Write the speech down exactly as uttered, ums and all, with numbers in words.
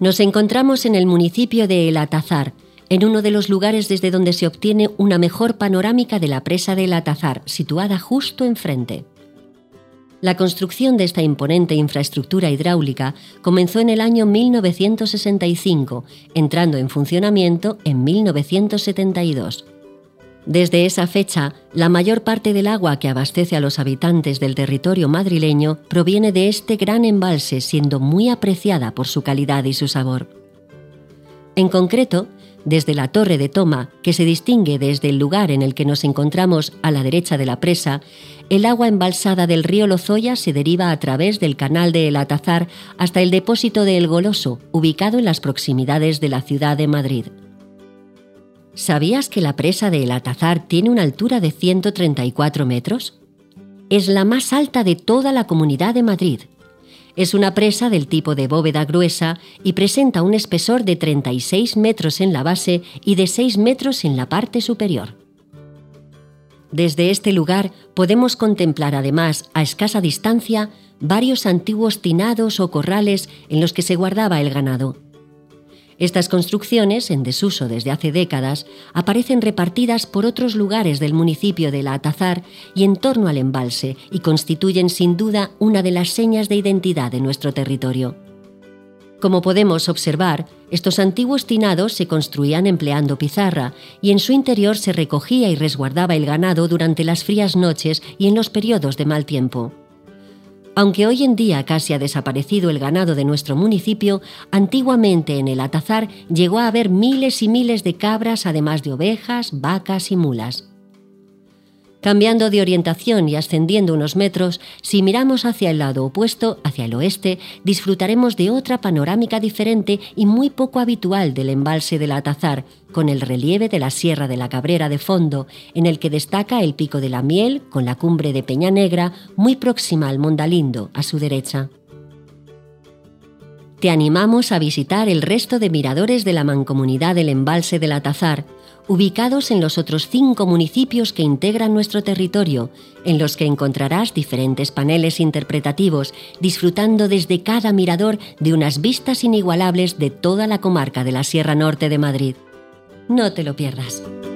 Nos encontramos en el municipio de El Atazar, en uno de los lugares desde donde se obtiene una mejor panorámica de la presa de El Atazar, situada justo enfrente. La construcción de esta imponente infraestructura hidráulica comenzó en el año mil novecientos sesenta y cinco, entrando en funcionamiento en mil novecientos setenta y dos. Desde esa fecha, la mayor parte del agua que abastece a los habitantes del territorio madrileño proviene de este gran embalse, siendo muy apreciada por su calidad y su sabor. En concreto, desde la Torre de Toma, que se distingue desde el lugar en el que nos encontramos a la derecha de la presa, el agua embalsada del río Lozoya se deriva a través del canal de El Atazar hasta el depósito de El Goloso, ubicado en las proximidades de la ciudad de Madrid. ¿Sabías que la presa de El Atazar tiene una altura de ciento treinta y cuatro metros? Es la más alta de toda la Comunidad de Madrid. Es una presa del tipo de bóveda gruesa y presenta un espesor de treinta y seis metros en la base y de seis metros en la parte superior. Desde este lugar podemos contemplar además, a escasa distancia, varios antiguos tinados o corrales en los que se guardaba el ganado. Estas construcciones, en desuso desde hace décadas, aparecen repartidas por otros lugares del municipio de El Atazar y en torno al embalse y constituyen sin duda una de las señas de identidad de nuestro territorio. Como podemos observar, estos antiguos tinados se construían empleando pizarra y en su interior se recogía y resguardaba el ganado durante las frías noches y en los periodos de mal tiempo. Aunque hoy en día casi ha desaparecido el ganado de nuestro municipio, antiguamente en El Atazar llegó a haber miles y miles de cabras, además de ovejas, vacas y mulas. Cambiando de orientación y ascendiendo unos metros, si miramos hacia el lado opuesto, hacia el oeste, disfrutaremos de otra panorámica diferente y muy poco habitual del embalse del Atazar, con el relieve de la Sierra de la Cabrera de fondo, en el que destaca el Pico de la Miel, con la cumbre de Peña Negra, muy próxima al Mondalindo, a su derecha. Te animamos a visitar el resto de miradores de la mancomunidad del embalse del Atazar, ubicados en los otros cinco municipios que integran nuestro territorio, en los que encontrarás diferentes paneles interpretativos, disfrutando desde cada mirador de unas vistas inigualables de toda la comarca de la Sierra Norte de Madrid. No te lo pierdas.